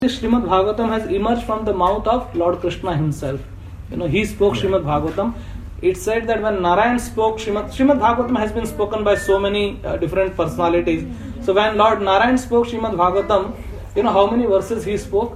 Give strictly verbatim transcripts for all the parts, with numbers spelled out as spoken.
This Srimad Bhagavatam has emerged from the mouth of Lord Krishna himself. You know, he spoke Srimad Bhagavatam. It said that when Narayan spoke Srimad, Srimad Bhagavatam has been spoken by so many uh, different personalities. So when Lord Narayan spoke Srimad Bhagavatam, you know how many verses he spoke?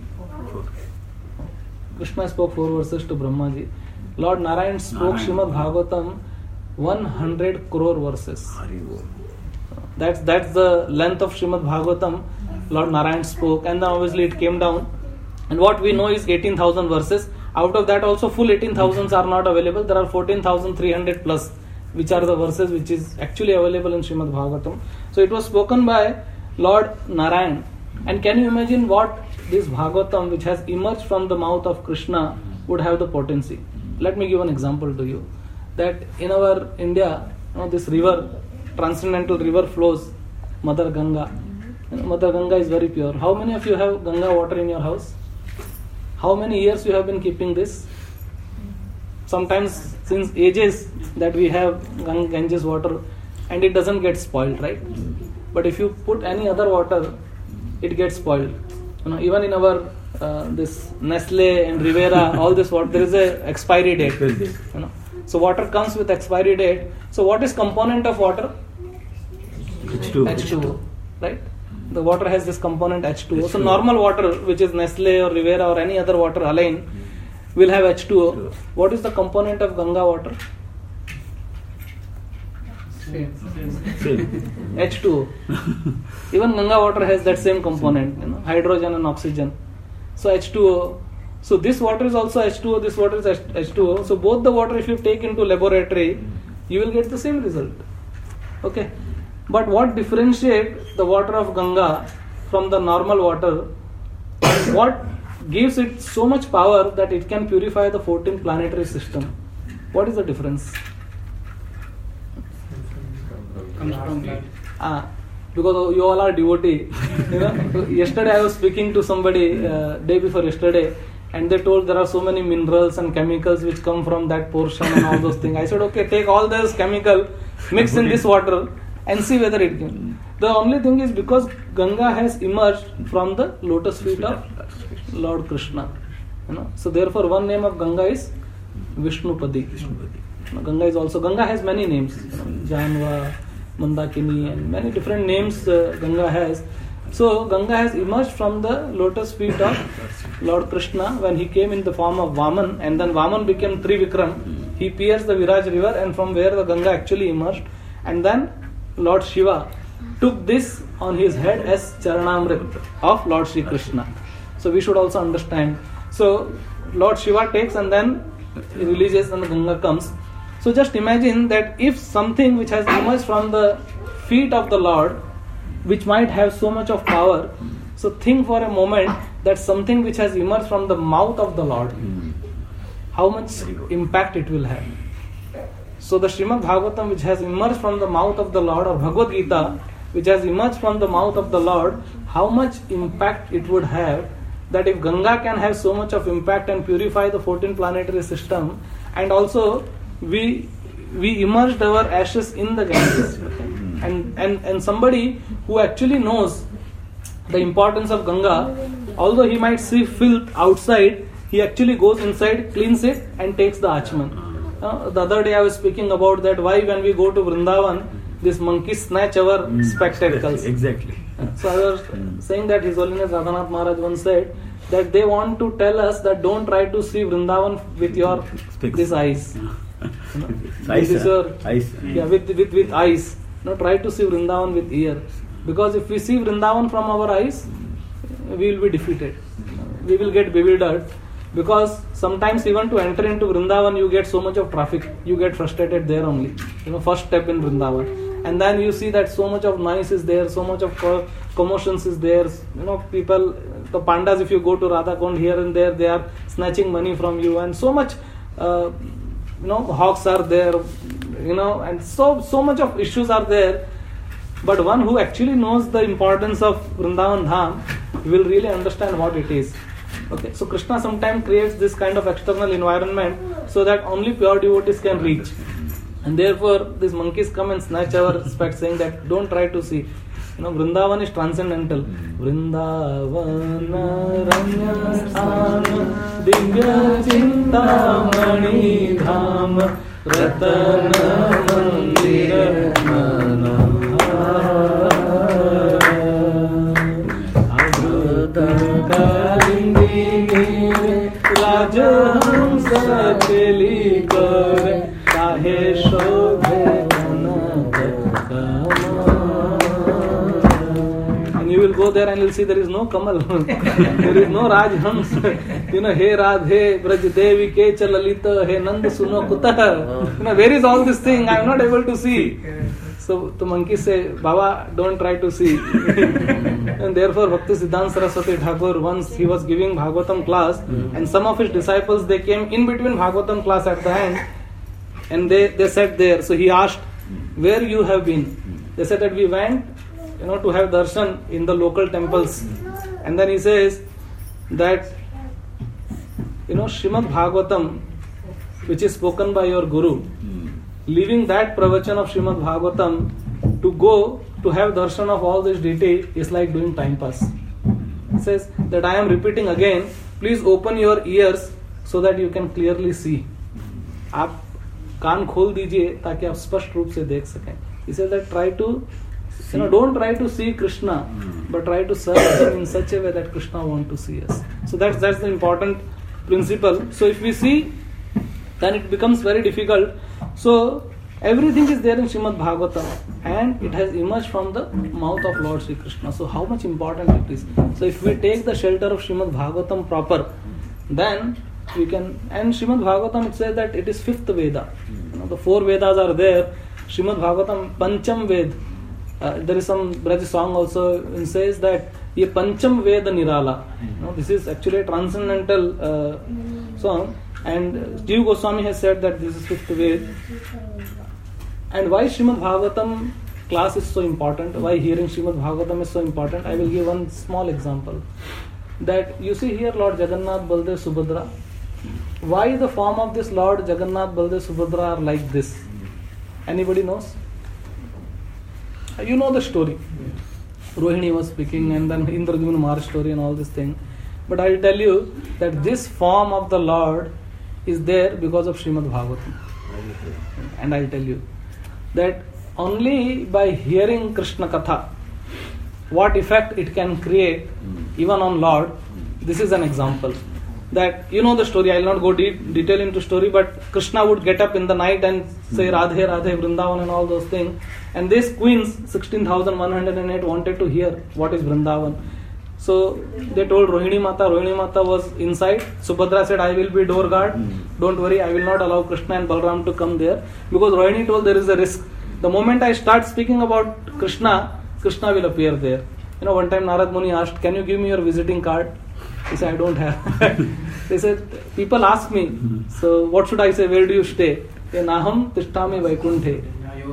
Krishna spoke four verses to Brahmaji. Lord Narayan spoke Srimad Bhagavatam one hundred crore verses. That's that's the length of Srimad Bhagavatam. Lord Narayan spoke, and then obviously it came down. And what we know is eighteen thousand verses. Out of that also full eighteen thousands are not available. There are fourteen thousand three hundred plus, which are the verses which is actually available in Srimad Bhagavatam. So it was spoken by Lord Narayan. And can you imagine what this Bhagavatam, which has emerged from the mouth of Krishna, would have the potency? Let me give an example to you. That in our India, you know, this river, transcendental river flows, Mother Ganga. You know, Mother Ganga is very pure. How many of you have Ganga water in your house? How many years you have been keeping this? Sometimes since ages that we have Ganges water, and it doesn't get spoiled, right? But if you put any other water, it gets spoiled. You know, even in our uh, this Nestle and Rivera, all this water, there is a expiry date. You know, so water comes with expiry date. So what is component of water? H two O. H two O, right? The water has this component H two O. So normal water, which is Nestle or Rivera or any other water, Alain, will have H two O. What is the component of Ganga water? Same. H two O. Even Ganga water has that same component, you know, hydrogen and oxygen. So H two O. So this water is also H two O, this water is H two O. So both the water, if you take into laboratory, you will get the same result. Okay. But what differentiates the water of Ganga from the normal water? What gives it so much power that it can purify the fourteen planetary system? What is the difference? Comes from that. Ah, because you all are devotee. You know, yesterday I was speaking to somebody uh, day before yesterday, and they told there are so many minerals and chemicals which come from that portion and all those things. I said, okay, take all those chemical, mix in this water, and see whether it can. The only thing is because Ganga has emerged from the lotus feet of Lord Krishna. You know, so therefore one name of Ganga is Vishnupadi. Vishnupadi. Ganga is also Ganga has many names. You know, Janva, Mandakini, and many different names uh, Ganga has. So Ganga has emerged from the lotus feet of Lord Krishna when he came in the form of Vaman, and then Vaman became Trivikram. He pierced the Viraj river, and from where the Ganga actually emerged, and then Lord Shiva took this on his head as Charanamrit of Lord Shri Krishna. So we should also understand. So Lord Shiva takes and then he releases and the Ganga comes. So just imagine that if something which has emerged from the feet of the Lord, which might have so much of power, so think for a moment that something which has emerged from the mouth of the Lord, how much impact it will have. So the Srimad Bhagavatam, which has emerged from the mouth of the Lord, or Bhagavad Gita, which has emerged from the mouth of the Lord, how much impact it would have, that if Ganga can have so much of impact and purify the fourteen planetary system, and also we we immersed our ashes in the Ganges. And, and, and somebody who actually knows the importance of Ganga, although he might see filth outside, he actually goes inside, cleans it, and takes the achman. Uh, the other day I was speaking about that why when we go to Vrindavan, these monkeys snatch our mm, spectacles. Exactly. Uh, so I was mm. saying that His Holiness Radhanath Maharaj once said that they want to tell us that don't try to see Vrindavan with your these eyes. You know, eyes, this is your, eyes. Yeah, with, with, with eyes. No, try to see Vrindavan with ear. Because if we see Vrindavan from our eyes, we will be defeated. We will get bewildered. Because sometimes even to enter into Vrindavan, you get so much of traffic. You get frustrated there only. You know, first step in Vrindavan. And then you see that so much of noise is there, so much of commotions is there. You know, people, the pandas, if you go to Radhakund here and there, they are snatching money from you. And so much, uh, you know, hawks are there. You know, and so so much of issues are there. But one who actually knows the importance of Vrindavan Dham will really understand what it is. Okay, so Krishna sometimes creates this kind of external environment so that only pure devotees can reach. And therefore, these monkeys come and snatch our specs, saying that don't try to see. You know, Vrindavan is transcendental. Vrindavan ranya sthana divya chintamani dham ratana mandira kalindi rajahamsa cheli kare kahe shobhe you will go there and you'll see there is no Kamal. There is no Rajhans. You know, hey Radhe, Braj Devi, Kecha Lalita, hey Nand Suno Kuta. You know, where is all this thing? I am not able to see. So the monkeys say, Baba, don't try to see. And therefore, Bhakti Siddhanta Saraswati Thakur, once he was giving Bhagavatam class, and some of his disciples, they came in between Bhagavatam class at the end, and they, they sat there. So he asked, where you have been? They said that we went, you know, to have darshan in the local temples. And then he says that, you know, Srimad Bhagavatam, which is spoken by your Guru, leaving that pravachan of Srimad Bhagavatam to go to have darshan of all this deity is like doing time pass. He says that I am repeating again, please open your ears so that you can clearly see. आप कान खोल दीजिए ताकि आप स्पष्ट रूप से देख सकें. He says that try to, you know, don't try to see Krishna, but try to serve him in such a way that Krishna wants to see us. So that's that's the important principle. So if we see, then it becomes very difficult. So everything is there in Srimad Bhagavatam, and it has emerged from the mouth of Lord Sri Krishna. So how much important it is. So if we take the shelter of Srimad Bhagavatam proper, then we can. And Srimad Bhagavatam, it says that it is fifth Veda. You know, the four Vedas are there. Srimad Bhagavatam Pancham Ved. Uh, there is some Braj song also. It says that ye Pancham Veda Nirala. You know, this is actually a transcendental uh, song. And Jiva Goswami has said that this is fifth Ved. And why Srimad Bhagavatam class is so important? Why hearing Srimad Bhagavatam is so important? I will give one small example. That you see here Lord Jagannath, Baldev, Subhadra. Why the form of this Lord Jagannath, Baldev, Subhadra are like this? Anybody knows? You know the story. Rohini was speaking, and then Indradyumna Maharaj story and all this thing. But I will tell you that this form of the Lord is there because of Srimad Bhagavatam. And I will tell you that only by hearing Krishna Katha, what effect it can create even on Lord. This is an example. That you know the story, I will not go de- detail into story, but Krishna would get up in the night and say Radhe, Radhe, Vrindavan and all those things. And these queens, sixteen thousand one hundred eight, wanted to hear what is Vrindavan. So they told Rohini Mata, Rohini Mata was inside. Subhadra said, I will be door guard. Don't worry, I will not allow Krishna and Balram to come there. Because Rohini told there is a risk. The moment I start speaking about Krishna, Krishna will appear there. You know, one time Narad Muni asked, can you give me your visiting card? He said, I don't have. They said, people ask me, so what should I say? Where do you stay? Naham tishtami vaikunthe.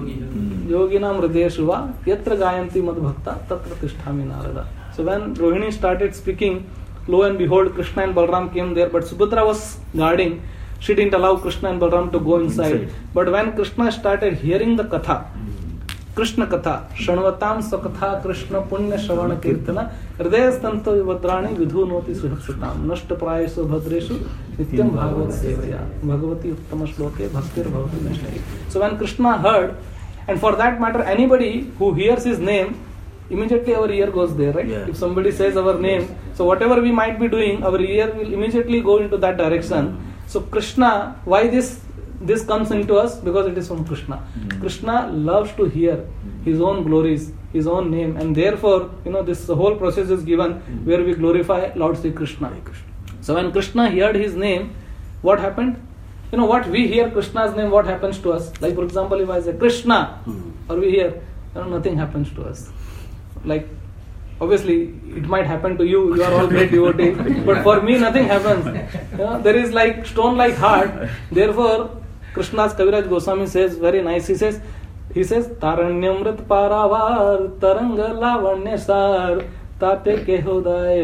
Yoginam hridayeshuva yatra gayanti madbhakta tatra tishtami narada. So when Rohini started speaking, lo and behold, Krishna and Balram came there, but Subhadra was guarding. She didn't allow Krishna and Balram to go inside. inside. But when Krishna started hearing the katha, Krishna Katha, Shanvatam Sakatha Krishna Punya Shavana Kirtana, Hridayastanto Vadrani Vidhunoti Suhapsatam, Nashta Prayaso Bhadreshu, Nityam Bhagavat Sevaya, Bhagavati Uttama Shloke, Bhaktir Bhavati Nashtai. So when Krishna heard, and for that matter, anybody who hears his name, immediately our ear goes there, right? Yeah. If somebody says our name, so whatever we might be doing, our ear will immediately go into that direction. So Krishna, why this? This comes into us because it is from Krishna. Mm-hmm. Krishna loves to hear his own glories, his own name, and therefore, you know, this whole process is given mm-hmm. where we glorify Lord Sri Krishna. Krishna. So when Krishna heard his name, what happened? You know, what we hear Krishna's name, what happens to us? Like for example, if I say Krishna, mm-hmm. or we hear, you know, nothing happens to us. Like, obviously, it might happen to you, you are all great devotees, but for me nothing happens. You know, there is like stone-like heart, therefore, Krishna's Kaviraj Goswami says very nice. He says, he says, Taranyamrit Paravar Taranga Lavanyasar Tate Kehodaya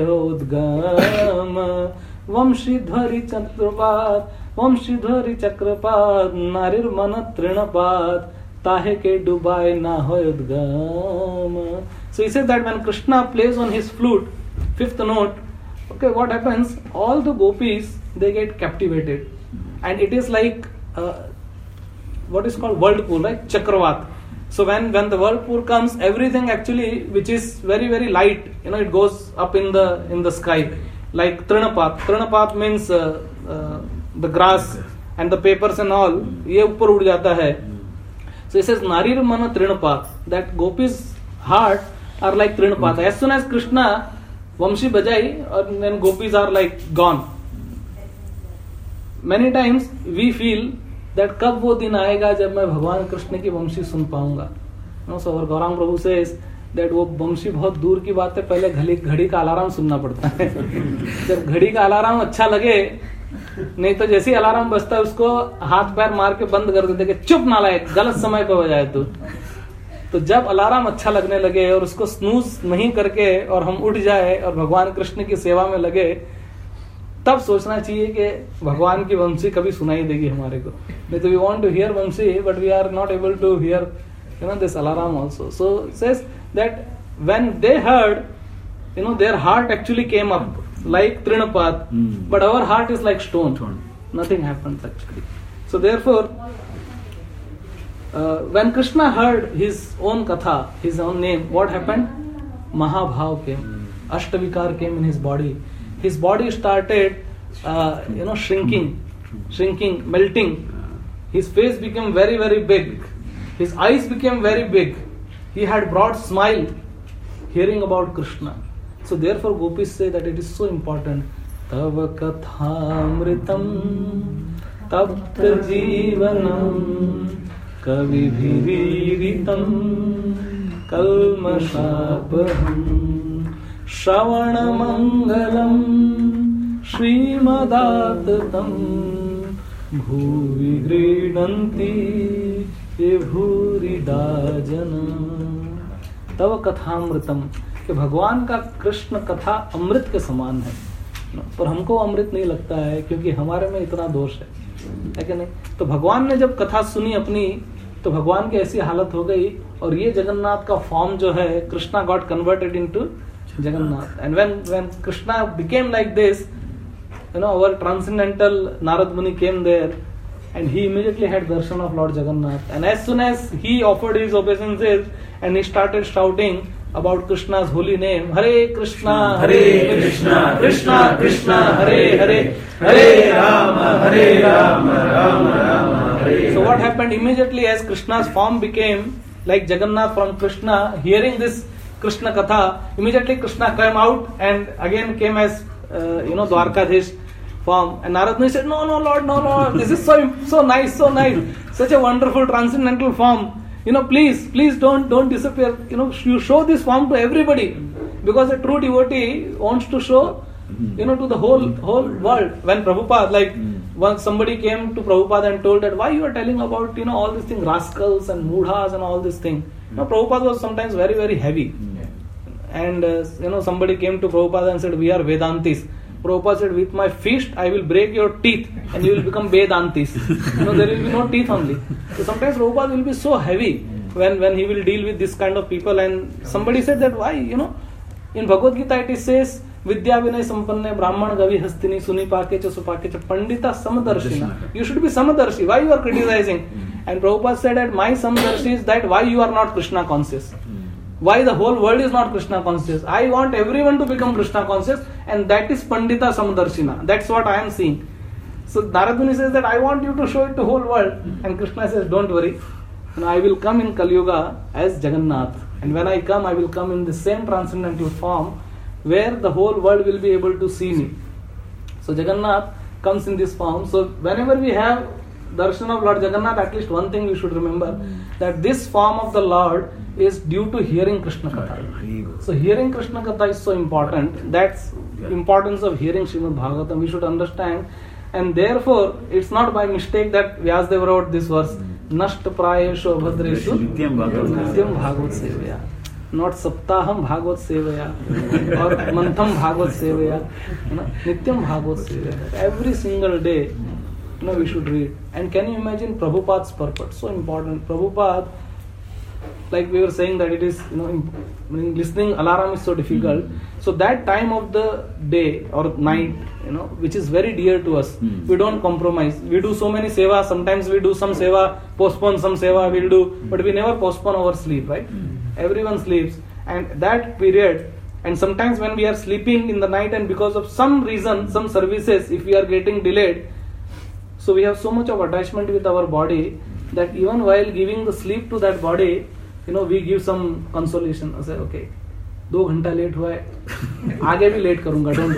Udgam Vamshidhari Chakrapad Vamshidhari Chakrapad Narir Manat Trinapad Tahe Ke Dubai Na Udgam. So he says that when Krishna plays on his flute, fifth note, okay, what happens? All the gopis, they get captivated. And it is like uh, what is called whirlpool, right? Chakravat. So when, when the whirlpool comes, everything actually which is very very light, you know, it goes up in the in the sky. Like trinapat. Trinapat means uh, uh, the grass and the papers and all. ये ऊपर उड़ जाता है. So it says Narir Mana Trinapat. That gopis' heart are like Trinapat. As soon as Krishna Vamshi bajai, then gopis are like gone. Many times we feel that कब वो दिन आएगा जब मैं भगवान कृष्ण की वंशी सुन पाऊंगा. No, so our Gaurang Prabhu says that वो वंशी बहुत दूर की बात है, पहले घड़ी घड़ी का अलार्म सुनना पड़ता है. जब घड़ी का अलार्म अच्छा लगे, नहीं तो जैसे ही अलार्म बजता है उसको हाथ पैर मार के बंद कर देते कि चुप नालायक, गलत समय पे बजाए तू. तो जब अलार्म अच्छा लगने लगे और उसको स्नूज नहीं करके और हम उठ जाए और भगवान कृष्ण की सेवा में लगे, तब सोचना चाहिए कि भगवान की वंशी कभी सुनाई देगी हमारे को. नहीं तो we want to hear Vanshi but we are not able to hear you know this alarm also. So says that when they heard, you know, their heart actually came up like Trinapat, mm. but our heart is like stone. stone. Nothing happens actually. So therefore, uh, when Krishna heard his own katha, his own name, what happened? Mahabhav came. Mm. Ashtavikar came in his body. His body started, uh, you know, shrinking, shrinking, melting. His face became very, very big. His eyes became very big. He had broad smile, hearing about Krishna. So therefore gopis say that it is so important. Tava kathamritam tapta jivanam kavibhiritam kalmashapaham shravana mangalam shrimadatatam bhuvi grinanti bhurida jana. Tava kathamritam, कि भगवान का कृष्ण कथा अमृत के समान है, पर हमको अमृत नहीं लगता है क्योंकि हमारे में इतना दोष है, है कि नहीं. तो भगवान ने जब कथा सुनी अपनी, तो भगवान की ऐसी हालत हो गई. और ये जगन्नाथ का फॉर्म जो है, Krishna got converted into Jagannath. And when when Krishna became like this, you know, our transcendental Narad Muni came there and he immediately had darshan of Lord Jagannath. And as soon as he offered his obeisances and he started shouting about Krishna's holy name, Hare Krishna, Hare Krishna, Krishna Krishna, Hare Hare, Hare Rama, Hare Rama, Rama Rama, Hare. So what happened immediately as Krishna's form became like Jagannath from Krishna, hearing this Krishna katha, immediately Krishna came out and again came as uh, you know, Dwarkadhish form. And Narad Muni said, no, no, Lord, no, no, this is so so nice, so nice, such a wonderful transcendental form. You know, please, please don't don't disappear. You know, you show this form to everybody, because a true devotee wants to show, you know, to the whole whole world. When Prabhupada, like, once somebody came to Prabhupada and told that why you are telling about, you know, all these things, rascals and mudhas and all these things. You know, Prabhupada was sometimes very very heavy, and uh, you know, somebody came to Prabhupada and said, we are Vedantis. Prabhupada said, with my fist I will break your teeth and you will become Vedantis. You know, there will be no teeth only. So sometimes Prabhupada will be so heavy when, when he will deal with this kind of people. And somebody said that why, you know, in Bhagavad Gita it says, Vidya Vinay Sampanne Brahman Gavi Hastini Suni Pakecha Supakecha Pandita Samadarshina. You should be Samadarshi. Why you are criticizing? And Prabhupada said that my Samadarshi is that why you are not Krishna conscious. Why the whole world is not Krishna conscious. I want everyone to become Krishna conscious, and that is Pandita Samadarshina. That's what I am seeing. So Narad Muni says that I want you to show it to whole world. And Krishna says, don't worry. And I will come in Kali Yuga as Jagannath. And when I come, I will come in the same transcendental form where the whole world will be able to see me. So Jagannath comes in this form. So whenever we have darshan of Lord Jagannath, at least one thing we should remember, that this form of the Lord is due to hearing Krishna Katha. So hearing Krishna Katha is so important. That's the importance of hearing Srimad Bhagavatam. We should understand. And therefore, it's not by mistake that Vyasadeva wrote this verse, Nashta Prayeshu Abhadreshu Nityam Bhagavat Sevaya. Not Saptaham Bhagavat Sevaya or Mantham Bhagavat Sevaya. Nityam Bhagavat Sevaya. Every single day, you know, we should read. And can you imagine Prabhupada's purport? So important. Prabhupada, like we were saying that it is, you know, imp- I mean, listening alarm is so difficult. Mm. So that time of the day or night, you know, which is very dear to us, Mm. we don't compromise. We do so many seva. Sometimes we do some seva, postpone some seva, we'll do, but we never postpone our sleep, right? Mm. Everyone sleeps, and that period. And sometimes when we are sleeping in the night, and because of some reason, some services, if we are getting delayed, so we have so much of attachment with our body that even while giving the sleep to that body, you know, we give some consolation. I say, okay, दो घंटा late हुआ है, आगे भी late करूंगा, don't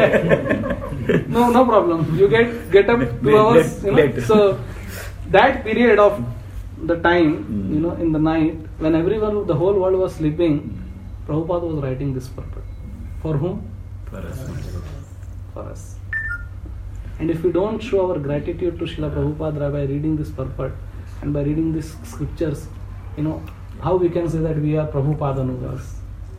worry. no, no problem. You get get up two hours, you know. So that period of the time, Mm. you know, in the night when everyone, the whole world was sleeping, Prabhupada was writing this purport. For whom? For us. For us. And if we don't show our gratitude to Srila Prabhupada by reading this purport and by reading these scriptures, you know, how we can say that we are Prabhupada Anugas?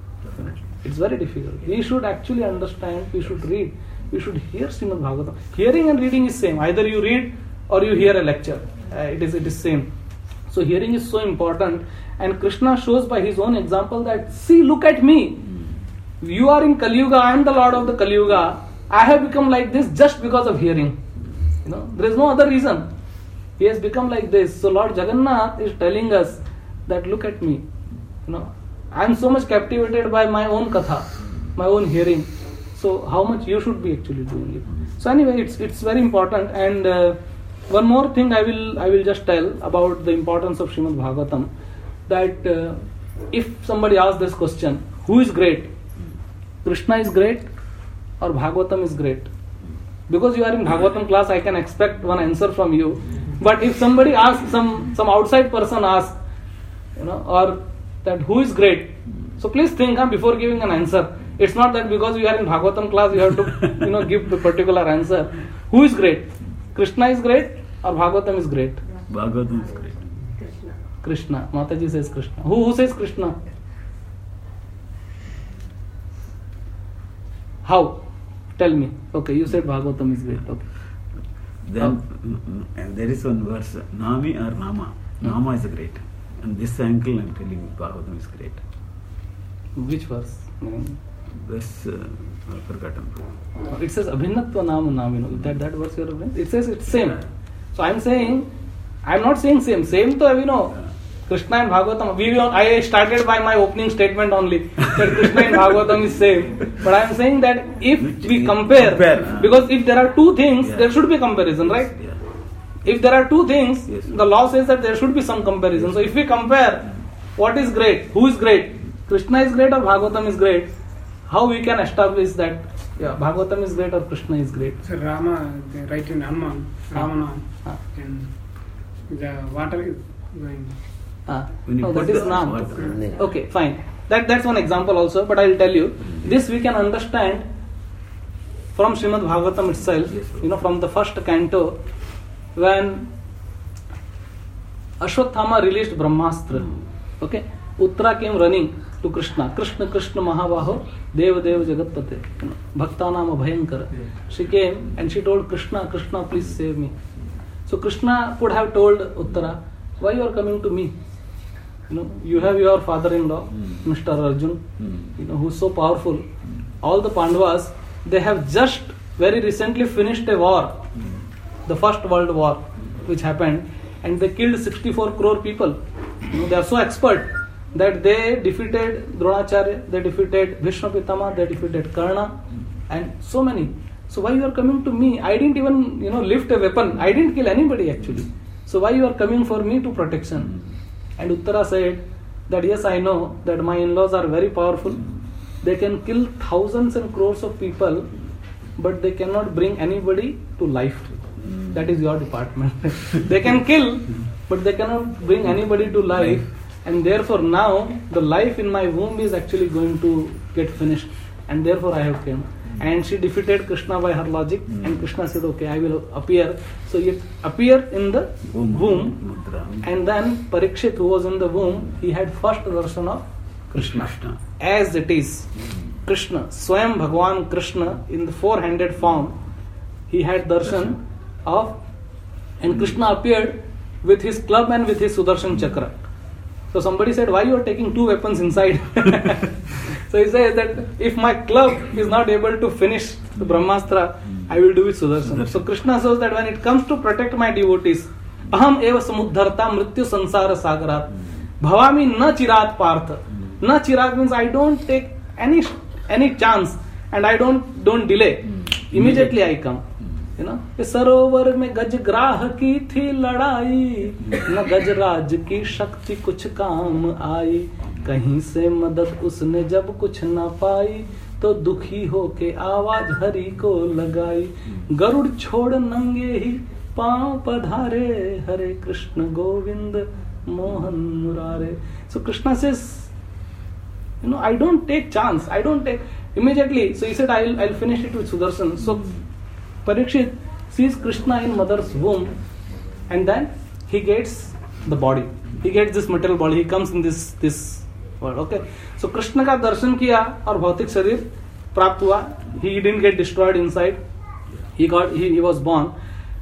It's very difficult. We should actually understand, we should read, we should hear Srimad Bhagavatam. Hearing and reading is same. Either you read or you hear a lecture. Uh, it is it is same. So hearing is so important, and Krishna shows by his own example that, see, look at me. You are in Kali Yuga, I am the Lord of the Kali Yuga. I have become like this just because of hearing. You know, there is no other reason. He has become like this. So Lord Jagannath is telling us that, look at me. You know, I am so much captivated by my own katha, my own hearing. So how much you should be actually doing it. So anyway, it's it's very important. And uh, one more thing I will I will just tell about the importance of Srimad Bhagavatam. That uh, if somebody asks this question, who is great? Krishna is great or Bhagavatam is great? Because you are in Bhagavatam class, I can expect one answer from you. But if somebody asks, some some outside person asks, you know, or that who is great? So please think huh, before giving an answer. It's not that because you are in Bhagavatam class you have to, you know, give a particular answer. Who is great? Krishna is great or Bhagavatam is great? Bhagavatam is great. Krishna. Mataji says Krishna. Who who says Krishna? How? Tell me. Okay, you said Bhagavatam is great. Okay. Then uh, there is one verse, Nami or Nama. Nama is great. And this angle I am telling you, Bhagavatam is great. Which verse? Mm. Verse, uh, I've forgotten. It says Abhinatva Nama Namino. That that verse you are referring? It says it's same. So I am saying, I am not saying same. Same to, you know, Krishna and Bhagavatam. We, I started by my opening statement only that Krishna and Bhagavatam is same. But I am saying that if we compare, compare because if there are two things, yeah. there should be comparison, right? Yeah. If there are two things, Yes. the law says that there should be some comparison. So if we compare, what is great? Who is great? Krishna is great or Bhagavatam is great? How we can establish that yeah, Bhagavatam is great or Krishna is great? So Rama, they write in Hanuman, Ramana, Ah. and the water is going. Ah. When you No, put that is the Nam. water- Okay, fine. That that's one example also, but I will tell you. This we can understand from Srimad Bhagavatam itself, you know, from the first canto, when Ashwatthama released Brahmastra. Okay? Uttara came running to Krishna. Krishna, Krishna Mahabaho, Deva Deva Jagatpate. You know, Bhaktanam Abhayankara. She came and she told Krishna, Krishna, please save me. So Krishna could have told Uttara, why you are coming to me? You know, you have your father-in-law, Mm. Mister Arjun, Mm. you know, who is so powerful. All the Pandavas, they have just very recently finished a war, the first world war, which happened, and they killed sixty-four crore people. You know, they are so expert that they defeated Dronacharya, they defeated Bhishma Pitama, they defeated Karna, and so many. So why you are coming to me? I didn't even, you know, lift a weapon. I didn't kill anybody actually. So why you are coming for me to protection? And Uttara said that yes, I know that my in-laws are very powerful. They can kill thousands and crores of people, but they cannot bring anybody to life. That is your department. They can kill, but they cannot bring anybody to life. And therefore now the life in my womb is actually going to get finished. And therefore I have come. And she defeated Krishna by her logic. Mm. And Krishna said, okay, I will appear. So it appeared in the Womb. womb. Mudra. And then Parikshit, who was in the womb, he had first darshan of Krishna. Krishna. As it is. Krishna, Swayam Bhagwan Krishna, in the four-handed form, he had darshan of, and Krishna appeared with his club and with his Sudarshan Chakra. So somebody said, why you are taking two weapons inside? So he says that if my club is not able to finish the Brahmastra, I will do with Sudarshan. So Krishna says that when it comes to protect my devotees, aham eva samudharta mrityu sansara sagarat bhavami na chirat partha. Na chirat means I don't take any any chance and I don't don't delay. Immediately I come. You know, सरोवर में गजग्राह की थी लड़ाई, न गजराज की शक्ति कुछ काम आई, कहीं से मदद उसने जब कुछ न पाई, तो दुखी होके आवाज हरि को लगाई, गरुड़ छोड़ नंगे ही पांव पधारे, हरे कृष्ण गोविंद मोहन मुरारे. So Krishna says, you know, I don't take chance, I don't take immediately. So he said, I'll I'll finish it with Sudarshan. So Parikshit sees Krishna in mother's womb, and then he gets the body. He gets this material body. He comes in this this world. Okay. So Krishna का दर्शन किया और भौतिक शरीर प्राप्त हुआ. He didn't get destroyed inside. He got he, he was born.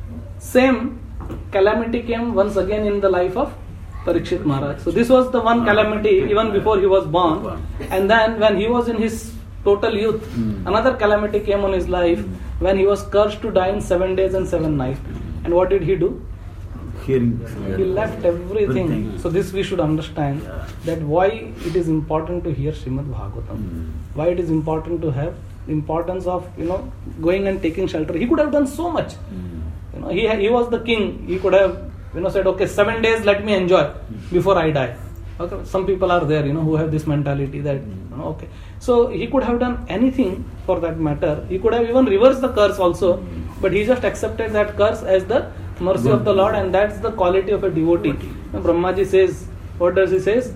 Same calamity came once again in the life of Parikshit Maharaj. So this was the one calamity even before he was born. And then when he was in his total youth, mm. another calamity came on his life mm. when he was cursed to die in seven days and seven nights. And what did he do? Hearing. He left everything. everything. So this we should understand yeah. that why it is important to hear Srimad Bhagavatam. Mm. Why it is important to have importance of, you know, going and taking shelter. He could have done so much. Mm. You know, he he was the king. He could have, you know, said, okay, seven days, let me enjoy before I die. Okay, some people are there, you know, who have this mentality that, you know, okay. So he could have done anything for that matter. He could have even reversed the curse also, but he just accepted that curse as the mercy of the Lord, and that's the quality of a devotee. Now, Brahmaji says, what does he says?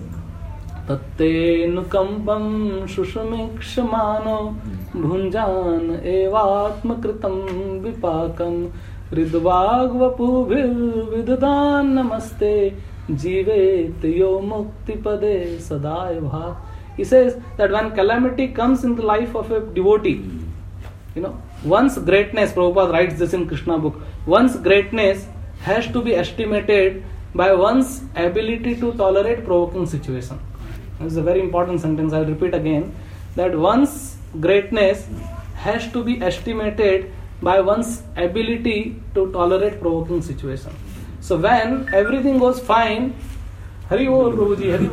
Tatte nukampam shushumikshmano bhunjan evatma kritam vipakam ridvagvapubhir vidadan namaste jivet yo mukti pade sadaya bhat. He says that when calamity comes in the life of a devotee, you know, one's greatness, Prabhupada writes this in Krishna book, one's greatness has to be estimated by one's ability to tolerate provoking situation. This is a very important sentence, I'll repeat again, that one's greatness has to be estimated by one's ability to tolerate provoking situation. So when everything goes fine, Hari Bol Prabhuji, Hari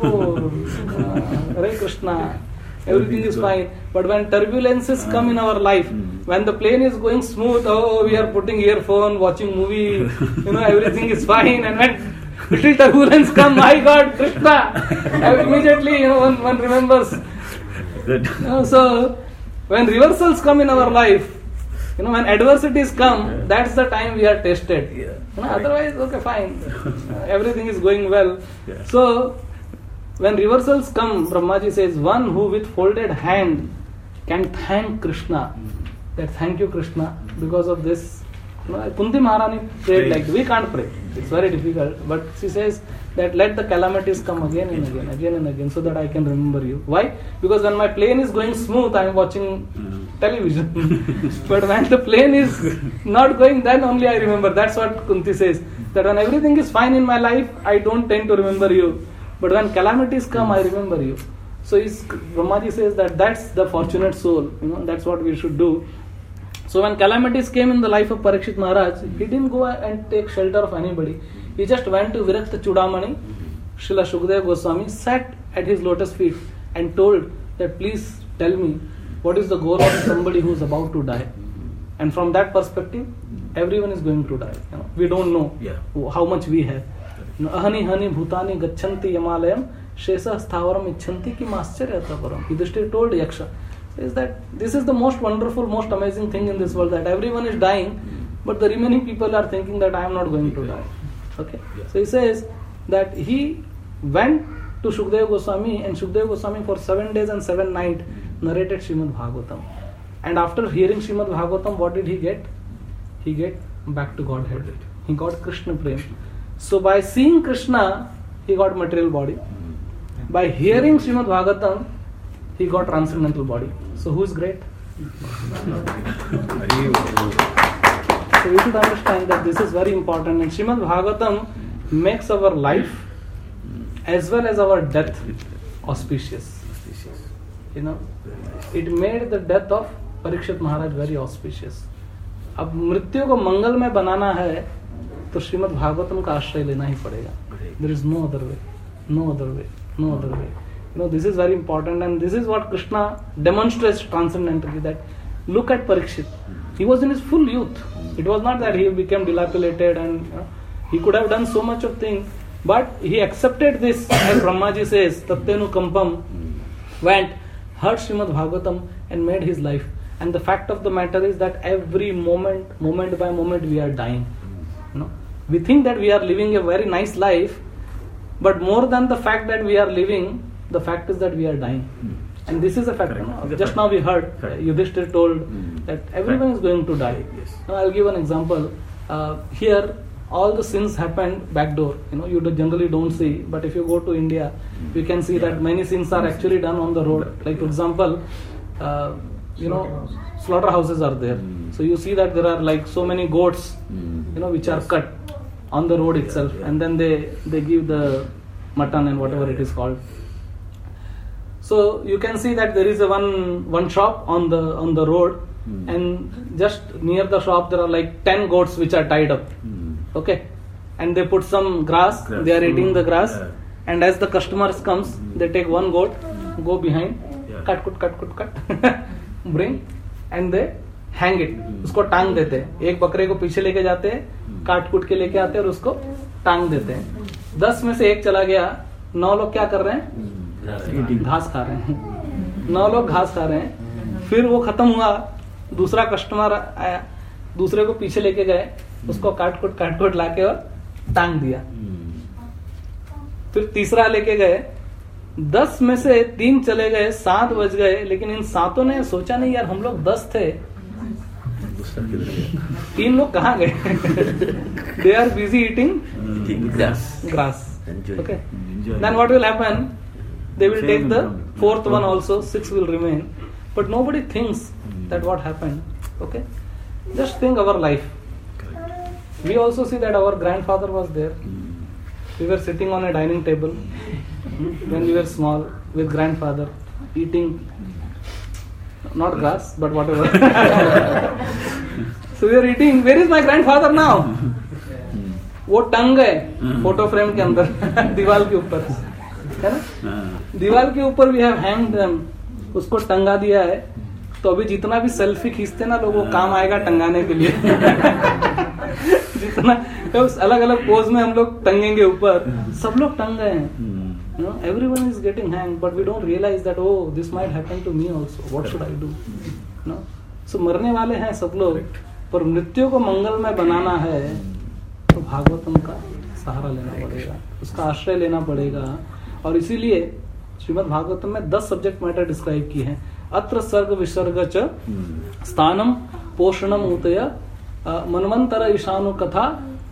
Bol, Hare Krishna, everything is fine. But when turbulences come in our life, when the plane is going smooth, oh, we are putting earphone, watching movie, you know, everything is fine. And when little turbulence come, my God, Krishna, immediately, you know, one, one remembers. You know, so when reversals come in our life, you know, when adversities come, that's the time we are tested. Yeah. You know, otherwise, okay, fine. Uh, everything is going well. Yeah. So, when reversals come, Brahmaji says, one who with folded hand can thank Krishna. That thank you, Krishna, because of this. You know, Kunti Maharani prayed like, we can't pray. It's very difficult. But she says that let the calamities come again and again, again and again, so that I can remember you. Why? Because when my plane is going smooth, I am watching television. But when the plane is not going, then only I remember. That's what Kunti says. That when everything is fine in my life, I don't tend to remember you. But when calamities come, I remember you. So is, Brahmaji says that that's the fortunate soul. You know, that's what we should do. So when calamities came in the life of Parikshit Maharaj, he didn't go and take shelter of anybody. He just went to Virakta Chudamani. Srila Shukadeva Goswami sat at his lotus feet and told that please tell me what is the goal of somebody who is about to die. And from that perspective, everyone is going to die. You know, we don't know yeah. how much we have. Ahani hani bhutani gachanti yamalayam shesa sthavaram icchanti ki mascharya param. Yudhishthira told Yaksha, says that this is the most wonderful, most amazing thing in this world, that everyone is dying, but the remaining people are thinking that I am not going to die. Okay. So he says that he went to Shukadeva Goswami, and Shukadeva Goswami for seven days and seven nights narrated Srimad Bhagavatam. And after hearing Srimad Bhagavatam, what did he get? He get back to Godhead. He got Krishna Prem. So by seeing Krishna, he got material body. By hearing Srimad Bhagavatam, he got transcendental body. So who is great? So we should understand that this is very important, and Srimad Bhagavatam makes our life as well as our death auspicious. You know, it made the death of Parikshit Maharaj very auspicious. अब मृत्यु को मंगलमय बनाना है तो श्रीमद् भागवतम का आश्रय लेना ही पड़ेगा. There is no other way, no other way, no other way. You know, this is very important, and this is what Krishna demonstrates transcendentally. That look at Parikshit. He was in his full youth. It was not that he became dilapidated, and you know, he could have done so much of things, but he accepted this, as Brahmaji says, Tattenu Kampam, went, heard Srimad Bhagavatam and made his life. And the fact of the matter is that every moment, moment by moment, we are dying. You know, we think that we are living a very nice life, but more than the fact that we are living, the fact is that we are dying. And this is a fact. You know, just now we heard uh, Yudhishthir told mm. that everyone is going to die. Yes. Now I'll give an example. Uh, here, all the sins happened backdoor. You know, you generally don't see, but if you go to India, mm. you can see yeah. that many sins are actually done on the road. Like for example, uh, you know, slaughterhouses are there. Mm. So you see that there are like so many goats, mm. you know, which are cut on the road itself, yeah, yeah. and then they they give the mutton and whatever yeah, it is called. So you can see that there is a one one shop on the on the road, mm. and just near the shop there are like ten goats which are tied up. Mm. Okay, and they put some grass. grass. They are eating mm. the grass, yeah. and as the customers comes, mm. they take one goat, mm. go behind, yeah. cut, cut, cut, cut, cut, bring, and they hang it. Mm. उसको टांग देते हैं. एक बकरे को पीछे लेके जाते हैं, mm. काट कुट के लेके आते हैं और उसको टांग देते हैं. दस में से एक चला गया, नौ लोग क्या कर रहे हैं? mm. घास खा रहे हैं. नौ लोग घास खा रहे हैं. फिर वो खत्म हुआ, दूसरा कस्टमर आया, दूसरे को पीछे लेके गए, उसको काट कुट काट कुट लाके और टांग दिया. फिर तीसरा लेके गए, दस में से तीन चले गए, सात बज गए, लेकिन इन सातों ने सोचा नहीं यार हम लोग दस थे, तीन लोग कहाँ गए? They are busy eating grass. Okay, then what will happen? They will take the fourth one also, six will remain, but nobody thinks that what happened. Okay, just think our life. We also see that our grandfather was there. We were sitting on a dining table when we were small with grandfather, eating not grass but whatever. So we are eating. Where is my grandfather now? वो टंग गए photo frame के अंदर दीवार के ऊपर, है ना? दीवार के ऊपर वी हैव हैंग्ड देम, उसको टंगा दिया है. तो अभी जितना भी सेल्फी खींचते ना लोगों को काम आएगा टंगाने के लिए. जितना तो उस अलग अलग पोज में हम लोग टंगेंगे ऊपर, सब लोग टंग गए हैं. You know, everyone is getting hanged, but we don't realize that oh, this might happen to me also. What should I do? No? So मरने वाले हैं सब लोग, पर मृत्यु को मंगलमय बनाना है तो भागवतम का सहारा लेना पड़ेगा, उसका आश्रय लेना पड़ेगा. और इसीलिए श्रीमद् भागवतम में दस सब्जेक्ट मैटर डिस्क्राइब किए हैं. अत्र सर्ग विसर्ग च स्थानम पोषणम उतय मनवंतर ईशानु कथा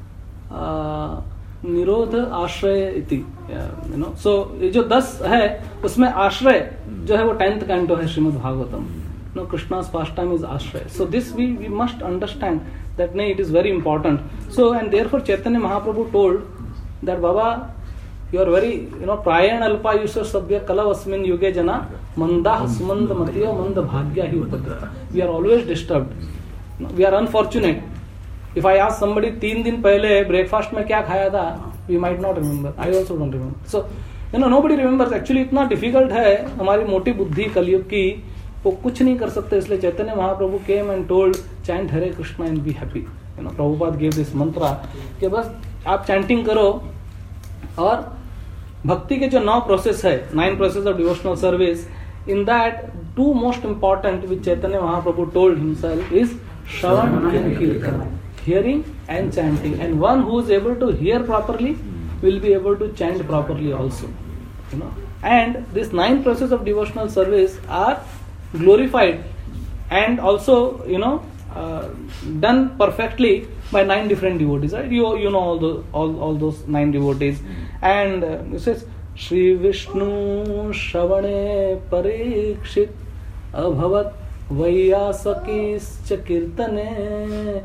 निरोध आश्रय इति. यू नो, सो ये जो दस है उसमें आश्रय जो है वो टेंथ कैंटो है Shrimad Bhagavatam. No, Krishna's pastime is आश्रय. So this we we must understand that no, it is very important. So and therefore Chaitanya Mahaprabhu told that Baba, you are very, you know, prayan alpa yusha sabya kalavasmin yuge jana mandah sumand matiya mand bhagya hi upadata. We are always disturbed. We are unfortunate. If I ask somebody तीन दिन पहले breakfast में क्या खाया था, we might not remember. I also don't remember. So you know, nobody remembers. Actually इतना difficult है, हमारी मोटी बुद्धि कलयुग की, वो कुछ नहीं कर सकते. इसलिए Chaitanya Mahaprabhu came and told chant Hare Krishna and be happy. You know, Prabhupada gave this mantra कि बस आप chanting करो. और भक्ति के जो नौ प्रोसेस है, nine process of devotional service, in that two most important which Chaitanya Mahaprabhu told himself is shravan and kirtan, hearing and chanting. And one who is able to hear properly will be able to chant properly also. You know, and this nine process of devotional service are glorified and also, you know, uh, done perfectly by nine different devotees, right? You you know all the all all those nine devotees. And uh, it says Shri Vishnu Shravane Parikshit Abhavat Vaiyasakischa Kirtane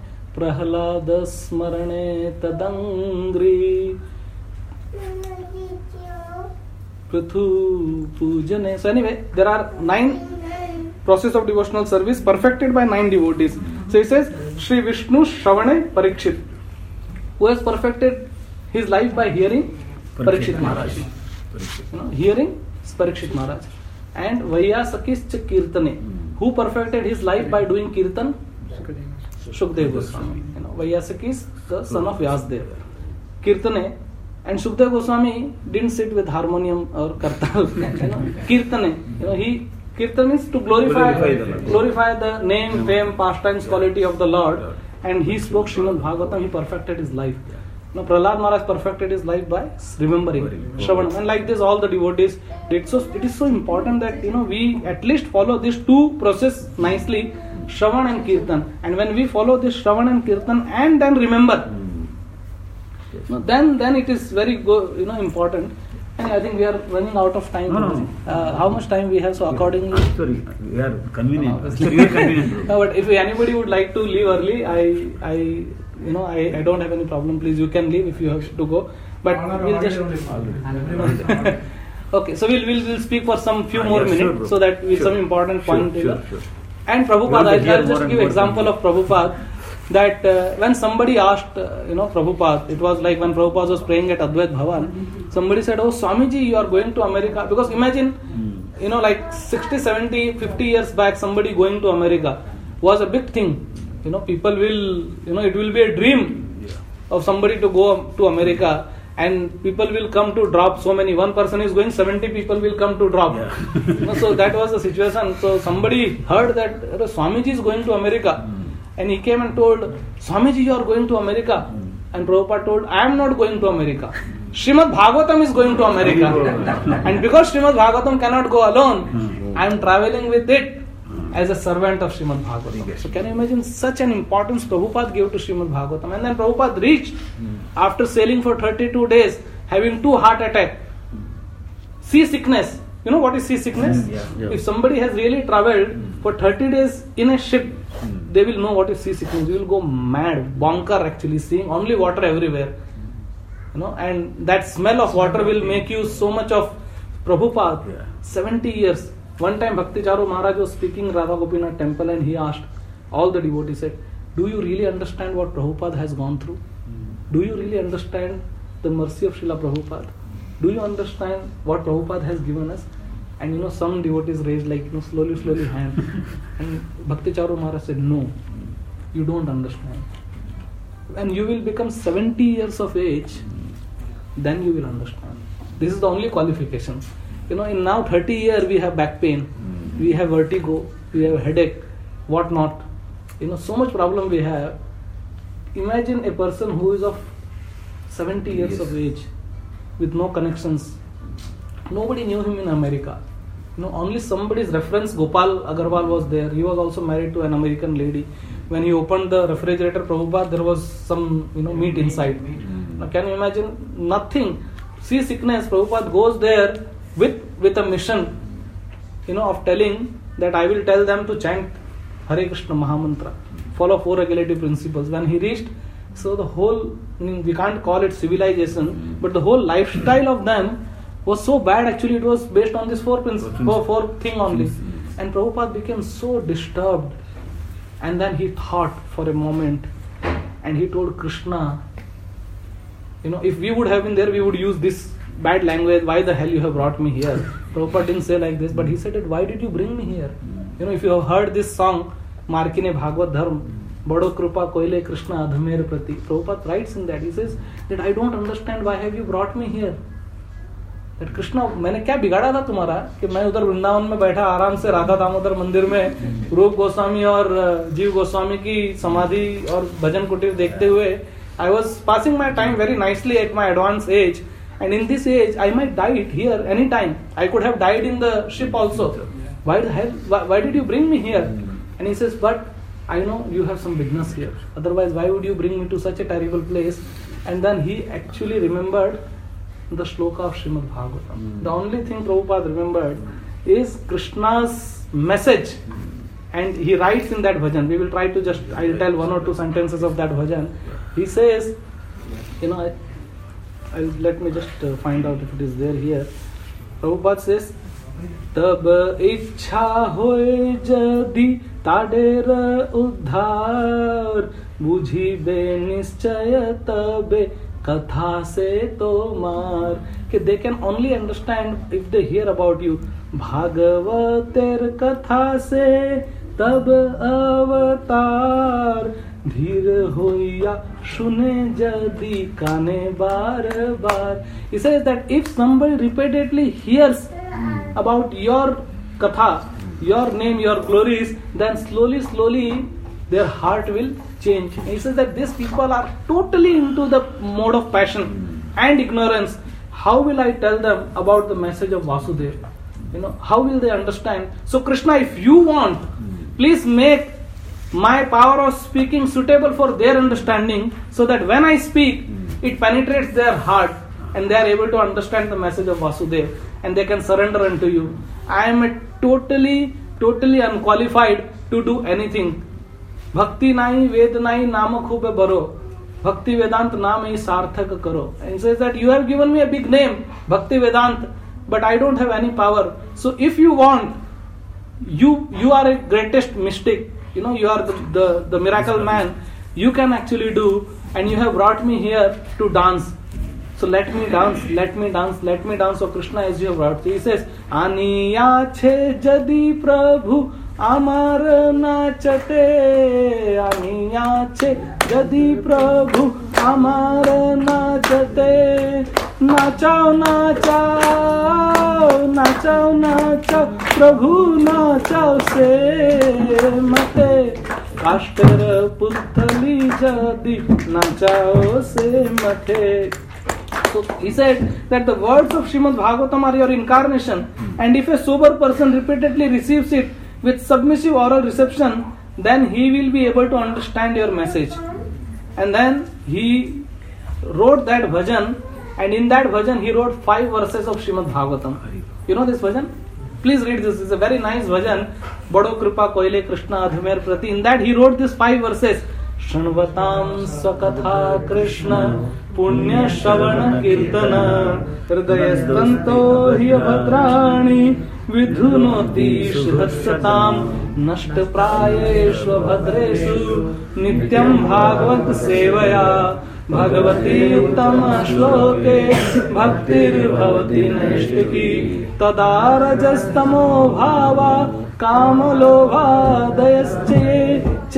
Prahlada Smarane Tadangri. Prithu Pujane. So anyway, there are nine process of devotional service perfected by nine devotees. So he says, Sri Vishnu Shravane Parikshit, who has perfected his life by hearing Parikshit Maharaj. You know, hearing Parikshit Maharaj. And Vaiyasakischa Kirtane, who perfected his life by doing Kirtan? Shukdev Goswami. You know, Vaiyasaki is the son of Vyasdev. Kirtane, and Shukdev Goswami didn't sit with harmonium or kartal. You know, Kirtane, you know, he Kirtan is to glorify glorify the, glorify the name, fame, pastimes, quality of the Lord. And he spoke Srimad Bhagavatam. He perfected his life. Now Prahlad Maharaj perfected his life by remembering Shravan. And like this, all the devotees did. So it is so important that you know we at least follow these two process nicely, Shravan and Kirtan. And when we follow this Shravan and Kirtan and then remember, you know, then then it is very go, you know important. And I think we are running out of time. No, no. Uh, how much time we have? So accordingly. Sorry, we are convenient. No, we are convenient. No, but if anybody would like to leave early, I, I, you know, I, I don't have any problem. Please, you can leave if you have to go. But we'll just. Okay, so we'll, we'll we'll speak for some few Ah, more yeah, minutes sure, so that with sure. some important Sure, point. you sure, know. sure. And We Prabhupada, want to I'll, hear I'll more just and give more example from of Prabhupada. That uh, when somebody asked, uh, you know, Prabhupada, it was like when Prabhupada was praying at Advait Bhavan, somebody said, oh Swamiji, you are going to America. Because imagine, Mm. you know, like sixty, seventy, fifty years back, somebody going to America was a big thing. You know, people will, you know, it will be a dream Yeah. of somebody to go to America. And people will come to drop so many. One person is going, seventy people will come to drop. Yeah. You know, so that was the situation. So somebody heard that uh, Swamiji is going to America. Mm. And he came and told, Swamiji, you are going to America. Mm. And Prabhupada told, I am not going to America. Srimad Bhagavatam is going to America. And because Srimad Bhagavatam cannot go alone, Mm. I am traveling with it as a servant of Srimad Bhagavatam. So can you imagine such an importance Prabhupada gave to Srimad Bhagavatam? And then Prabhupada reached, after sailing for thirty-two days, having two heart attacks, sea sickness. You know what is sea sickness? Mm, yeah, yeah. If somebody has really traveled Mm. for thirty days in a ship, Mm. they will know what is sea sickness. You will go mad, bonker actually, seeing only water everywhere. You know, and that smell of water will make you so much of Prabhupada. Yeah. seventy years. One time Bhakti Charu Maharaj was speaking in Radha Gopinath temple and he asked all the devotees, said, do you really understand what Prabhupada has gone through? Do you really understand the mercy of Srila Prabhupada? Do you understand what Prabhupada has given us? And you know, some devotees raised like, you know, slowly, slowly hand. And Bhakti Charu Maharaj said, no, you don't understand. When you will become seventy years of age, then you will understand. This is the only qualification. You know, in now thirty years we have back pain, Mm. we have vertigo, we have headache, what not. You know, so much problem we have. Imagine a person who is of seventy years Yes. of age with no connections. Nobody knew him in America. You know, only somebody's reference, Gopal Agarwal was there. He was also married to an American lady. When he opened the refrigerator, Prabhupada, there was some, you know, meat inside. Mm. Now, can you imagine? Nothing. Sea sickness, Prabhupada goes there with, with a mission, you know, of telling that I will tell them to chant Hare Krishna Mahamantra, follow four regulative principles. When he reached, so the whole, I mean, we can't call it civilization, but the whole lifestyle of them was so bad. Actually, it was based on this four principles, four, four thing only. And Prabhupada became so disturbed. And then he thought for a moment, and he told Krishna, you know, if we would have been there, we would use this bad language. Why the hell you have brought me here? Prabhupada didn't say like this, but he said that why did you bring me here? You know, if you have heard this song, Markine Bhagavad Dharma, Bado Krupa Koile Krishna Adhamer Prati, Prabhupada writes in that, he says that I don't understand why have you brought me here. That Krishna, मैंने क्या बिगाड़ा था तुम्हारा कि मैं उधर वृंदावन में बैठा आराम से राधा दामोदर मंदिर में रूप गोस्वामी और जीव गोस्वामी की समाधि और भजन कुटीर देखते हुए I was passing my time very nicely at my advanced age, and in this age I might die here any time. I could have died in the ship also. Why the hell? Why, why did you bring me here? And he says, but I know you have some business here. Otherwise, why would you bring me to such a terrible place? And then he actually remembered the shloka of Srimad Bhagavatam. Mm. The only thing Prabhupada remembered is Krishna's message. And he writes in that bhajan. We will try to just, I'll tell one or two sentences of that bhajan. He says, you know, I, I'll, let me just uh, find out if it is there here. Prabhupada says, Tab ichha hoy jadi tader uddhar bujhibe nischaya tabe katha se tomar. Okay, they can only understand if they hear about you. Bhagavater katha se tab avatar dhir hoya shune jadi kane bar bar. He says that if somebody repeatedly hears about your katha, your name, your glories, then slowly, slowly their heart will change. He says that these people are totally into the mode of passion and ignorance. How will I tell them about the message of Vasudeva? You know, how will they understand? So Krishna, if you want, please make my power of speaking suitable for their understanding, so that when I speak, it penetrates their heart and they are able to understand the message of Vasudeva and they can surrender unto you. I am a totally, totally unqualified to do anything. Bhakti nahi, ved nahi, nama khube baro. Bhakti Vedant naam hi sarthak karo. And he says that you have given me a big name, Bhakti Vedant, but I don't have any power. So if you want, you you are a greatest mystic. You know, you are the, the, the miracle man. You can actually do, and you have brought me here to dance. So let me dance, let me dance, let me dance. So Krishna, as you have brought, he says, Aniya che jadi prabhu amar nachate. Aniya che jadi prabhu amar nachate. Nachao, nachao, nachao, nachao, prabhu nachao se mate. Kashtar puttali jadi nachao se mate. So he said that the words of Srimad Bhagavatam are your incarnation, and if a sober person repeatedly receives it with submissive oral reception, then he will be able to understand your message. And then he wrote that bhajan, and in that bhajan he wrote five verses of Srimad Bhagavatam. You know this bhajan? Please read this. It's a very nice bhajan. Bado kripa koile Krishna adhumer prati. In that he wrote these five verses. Shanvatam swakatha Krishna punya shravana kirtana hridayastanto hiya bhadrani vidhunoti shridsatam nashta prayeshva bhadresu nityam bhagavat sevaya bhagavati uttama shloke bhaktir bhavati naishtiki tada rajastamo bhava kamalobha dayasche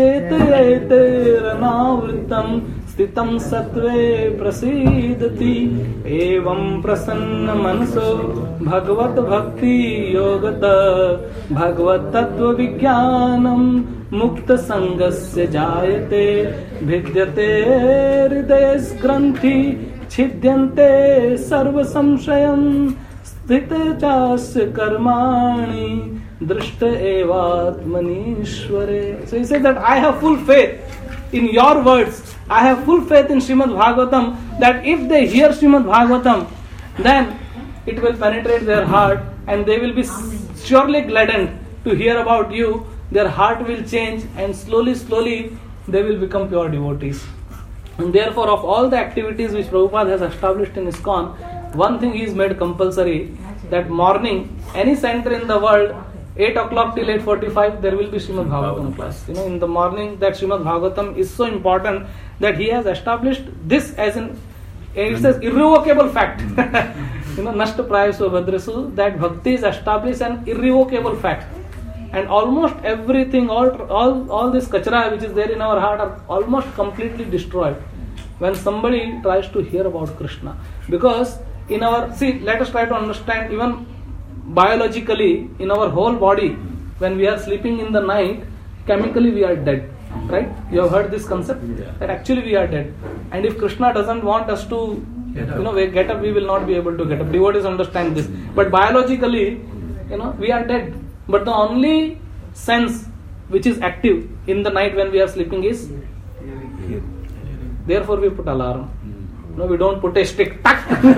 chetayate स्थितं सत्वे प्रसीदति एवं प्रसन्न मनसो भगवत भक्ति योगत भगवत तत्व विज्ञानम मुक्त संगस्य जायते भिद्यते हृदय ग्रंथि छिद्यन्ते सर्व संशयं स्थित चास्य कर्माणि दृष्ट एवात्मनीश्वरे. So he said that I have full faith in your words. I have full faith in Srimad Bhagavatam, that if they hear Srimad Bhagavatam, then it will penetrate their heart and they will be surely gladdened to hear about you. Their heart will change and slowly, slowly they will become pure devotees. And therefore, of all the activities which Prabhupada has established in ISKCON, one thing is made compulsory, that morning, any center in the world, eight o'clock till eight forty-five, there will be Srimad Bhagavatam class. You know, in the morning, that Srimad Bhagavatam is so important that he has established this as an, it says, irrevocable fact. You know, Nashta Prayasu Bhadrasu, that bhakti is established an irrevocable fact. And almost everything, all, all, all this kachra which is there in our heart are almost completely destroyed when somebody tries to hear about Krishna. Because in our, see, let us try to understand, even biologically, in our whole body, when we are sleeping in the night, chemically we are dead. Right? You have heard this concept? Yeah. That actually we are dead. And if Krishna doesn't want us to, get you know, we get up, we will not be able to get up. Devotees understand this. But biologically, you know, we are dead. But the only sense which is active in the night when we are sleeping is, therefore we put alarm. No, we don't put a stick. Put, you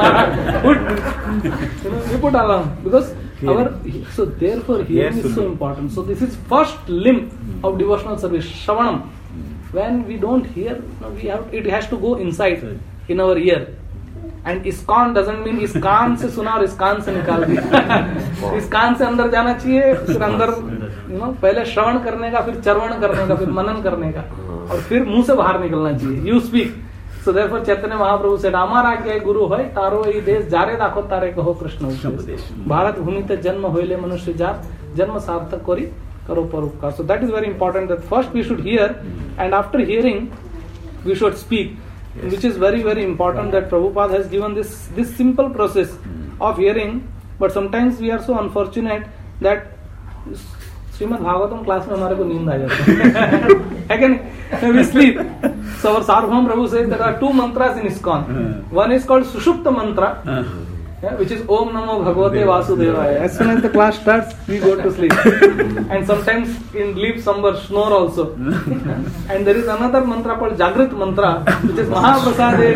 know, we put alarm because our. So therefore, hearing is so important. So this is first limb of devotional service, Shravanam. When we don't hear, you know, we have it has to go inside in our ear. And ISKCON doesn't mean इस कान से सुना और इस कान से निकाल दिया. इस कान से अंदर जाना चाहिए, फिर अंदर यू नो पहले श्रवण करने का, फिर चरवण करने का, फिर मनन करने का, और फिर मुंह से बाहर निकलना चाहिए. You speak. So therefore Chaitanya Mahaprabhu से हमारा के गुरु है तारो ई देश जारे दाखो तारे कहो कृष्ण उपदेश. भारत भूमि ते जन्म होइले मनुष्य जात, जन्म सार्थक करी करो परोपकार. So that is very important that first we should hear, and after hearing we should speak, yes. Which is very very important that Prabhupada has given this this simple process of hearing. But sometimes we are so unfortunate that Shrimad Bhagavatam class में हमारे को नींद आ जाती है क्या नहीं? We sleep. So our Sarvabhauma Prabhu says there are two mantras in ISKCON. One is called Sushupta mantra, yeah, which is Om Namo Bhagavate Vasudevaya. As soon as the class starts, we go to sleep. And sometimes in sleep somewhere snore also. And there is another mantra called Jagrit mantra, which is Mahaprasade,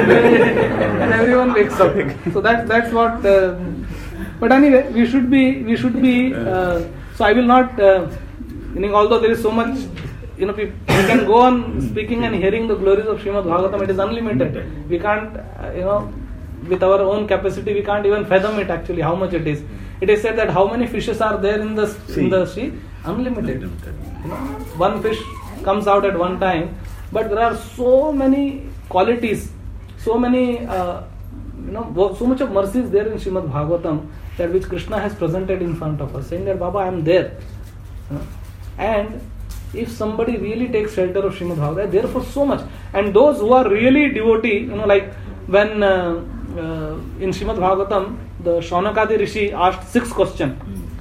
and everyone wakes up. So that that's what. Uh, but anyway, we should be we should be. Uh, so I will not. Uh, meaning, although there is so much. You know, we can go on speaking and hearing the glories of Srimad Bhagavatam. It is unlimited. We can't, uh, you know, with our own capacity, we can't even fathom it actually, how much it is. It is said that how many fishes are there in the sea? in the sea? Unlimited. You know, one fish comes out at one time, but there are so many qualities, so many, uh, you know, so much of mercy is there in Srimad Bhagavatam that which Krishna has presented in front of us, saying that Baba, I am there. You know? And if somebody really takes shelter of Srimad Bhagavatam, there for so much. And those who are really devotee, you know, like when uh, uh, in Srimad Bhagavatam, the Shaunakadi Rishi asked six questions.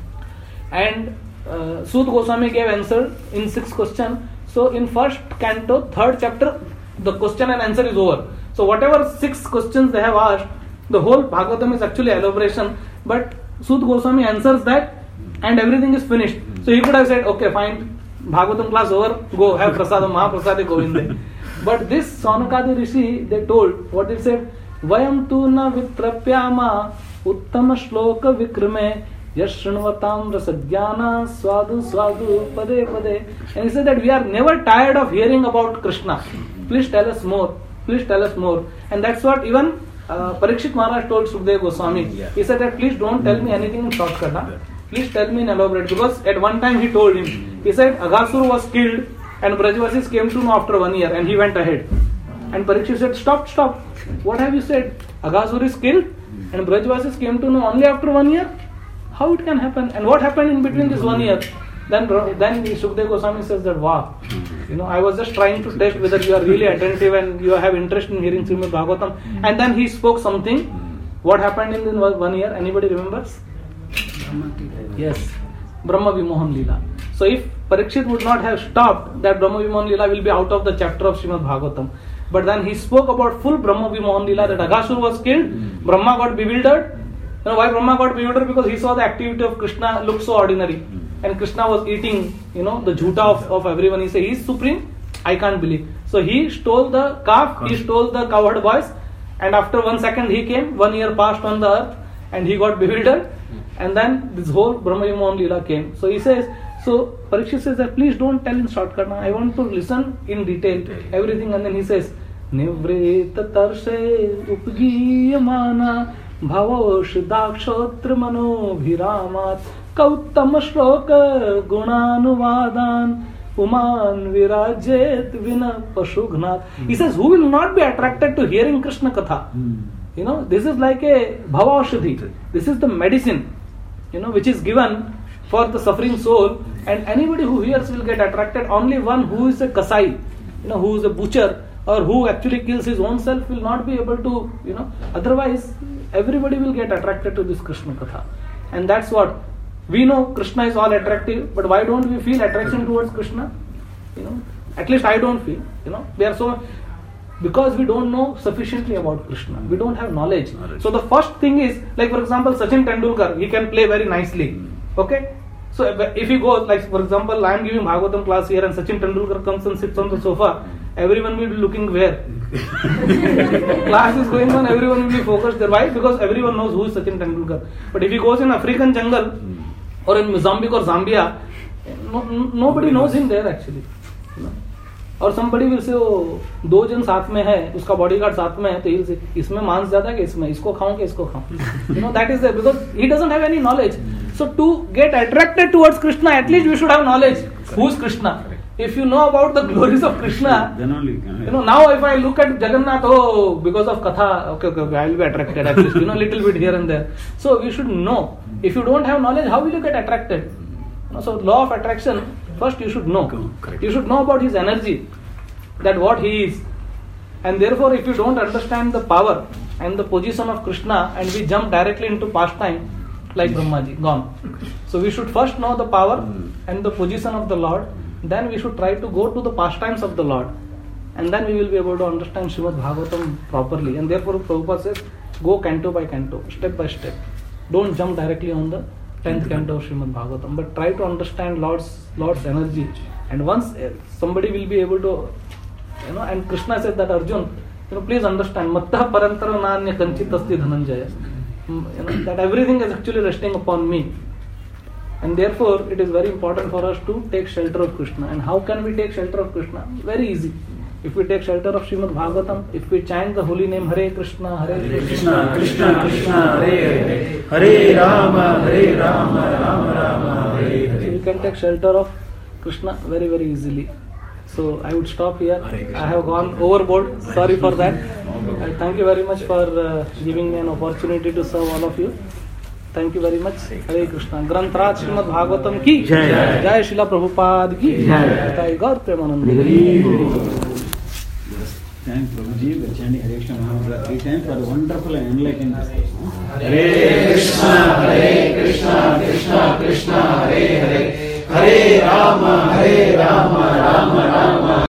And uh, Sud Goswami gave answer in six questions. So in first canto, third chapter, the question and answer is over. So whatever six questions they have asked, the whole Bhagavatam is actually elaboration. But Sud Goswami answers that and everything is finished. So he could have said, okay, fine. Bhagavatam class over, go have prasadam, Mahaprasade Govinde. But this Saunakadi Rishi, they told, what they said, Vayam tu na vitrapyama uttama shloka vikrame yashrunvatam rasadhyana swadu swadu pade pade. And he said that we are never tired of hearing about Krishna. Please tell us more. Please tell us more. And that's what even uh, Parikshit Maharaj told Sukadeva Goswami. Yeah. He said that please don't tell me anything in shortcut. Huh? Please tell me in elaborate, because at one time he told him, he said Aghasur was killed and Brajavasis came to know after one year and he went ahead. And Parikshit said, stop, stop. What have you said? Aghasur is killed and Brajavasis came to know only after one year? How it can happen? And what happened in between this one year? Then then Sukadeva Goswami says that, wow, you know, I was just trying to test whether you are really attentive and you have interest in hearing Srimad Bhagavatam. And then he spoke something. What happened in one year? Anybody remembers? Yes, Brahma Vimohan Leela. So if Parikshit would not have stopped, that Brahma Vimohan Leela will be out of the chapter of Srimad Bhagavatam. But then he spoke about full Brahma Vimohan Leela, that Aghasur was killed, mm. Brahma got bewildered. You know why Brahma got bewildered? Because he saw the activity of Krishna looked so ordinary. Mm. And Krishna was eating, you know, the jhuta of, of everyone. He said, he is supreme, I can't believe. So he stole the calf, he stole the cowherd boys, and after one second he came, one year passed on the earth, and he got bewildered. And then this whole Brahma Vimohan Leela came. So he says, so Parikshit says that please don't tell in shortcut. I want to listen in detail, everything. And then he says, Nivreta tarshe upgiyamana bhavosh dakshotra mano bhiramat kauttama shloka gunanuvadan uman virajet vina pashugnath. He says, who will not be attracted to hearing Krishna Katha? You know, this is like a bhavaushadhi. This is the medicine, you know, which is given for the suffering soul, and anybody who hears will get attracted. Only one who is a kasai, you know, who is a butcher or who actually kills his own self will not be able to, you know, otherwise everybody will get attracted to this Krishna Katha. And that's what, we know Krishna is all attractive, but why don't we feel attraction towards Krishna? You know, at least I don't feel, you know, we are so, because we don't know sufficiently about Krishna. We don't have knowledge. knowledge. So the first thing is, like for example, Sachin Tendulkar, he can play very nicely. Okay? So if he goes, like for example, I am giving Bhagavatam class here and Sachin Tendulkar comes and sits on the sofa, everyone will be looking where? Class is going on, everyone will be focused there. Why? Because everyone knows who is Sachin Tendulkar. But if he goes in African jungle or in Mozambique or Zambia, no, nobody knows him there actually. You know? और somebody will say, oh, दो जन साथ में है, उसका bodyguard साथ में है, तो he'll say, इसमें मांस ज्यादा है कि इसमें, इसको खाऊं कि इसको खाऊं? You know, that is there because he doesn't have any knowledge. So to get attracted towards Krishna, at least we should have knowledge. Who's Krishna? If you know about the glories of Krishna, Then only you can. you know, now if I look at Jagannath, oh, because of Katha, okay, okay, okay, I will be attracted at least, you know, little bit here and there. So we should know. If you don't have knowledge, how will you get attracted? You know, so law of attraction, first you should know. Correct. You should know about his energy, that what he is. And therefore, if you don't understand the power and the position of Krishna, and we jump directly into pastime, like Brahmaji, gone. So we should first know the power and the position of the Lord, then we should try to go to the pastimes of the Lord, and then we will be able to understand Srimad Bhagavatam properly. And therefore Prabhupada says, go canto by canto, step by step. Don't jump directly on the tenth canto of Srimad Bhagavatam, but try to understand Lord's Lord's energy. And once uh, somebody will be able to, you know, and Krishna said that Arjun, you know, please understand, mattah parantara nanya kanchit asti dhananjaya. You know, that everything is actually resting upon me. And therefore, it is very important for us to take shelter of Krishna. And how can we take shelter of Krishna? Very easy. If we take shelter of Srimad Bhagavatam, if we chant the holy name Hare Krishna, Hare Krishna, Krishna, Krishna, Hare Hare, Hare Rama, Hare Rama, Rama Rama, Hare Hare. So we can take shelter of Krishna very, very easily. So I would stop here. I have gone overboard. Sorry for that. I thank you very much for uh, giving me an opportunity to serve all of you. Thank you very much. Hare Krishna. Grantraj Srimad Bhagavatam ki Jai. Jai Srila Prabhupada ki Jai. Jai Gaur Premanand. Thank Prabhuji for chanting Hare Krishna Mahamantra three times for a wonderful and enlightening discussion. Hare Krishna, Hare Krishna, Krishna Krishna, Hare Hare, Hare Rama, Hare Rama, Rama Rama.